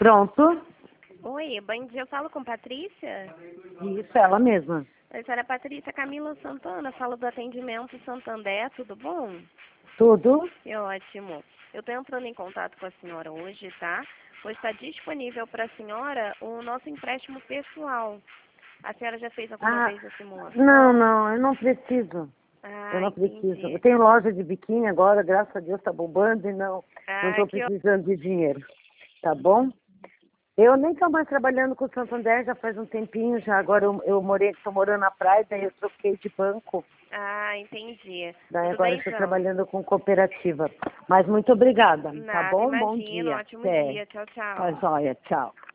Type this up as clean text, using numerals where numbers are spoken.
Pronto? Oi, bom dia, eu falo com Patrícia? Isso, ela mesma. Oi, senhora Patrícia, Camila Santana, falo do atendimento Santander, tudo bom? Tudo? Que ótimo. Eu estou entrando em contato com a senhora hoje, tá? Pois está disponível para a senhora o nosso empréstimo pessoal. A senhora já fez alguma vez a simulação? Não, eu não preciso. Eu não preciso. Entendi. Eu tenho loja de biquíni agora, graças a Deus está bombando e não estou Que precisando de dinheiro. Tá bom? Eu nem estou mais trabalhando com o Santander, já faz um tempinho já. Agora estou morando na praia, daí eu troquei de banco. entendi. Daí Tudo agora bem, estou então? trabalhando com cooperativa. Mas muito obrigada, tá Nada, bom? Bom imagina. dia. Ótimo Até. dia. Tchau, Tá tchau. joia, tchau.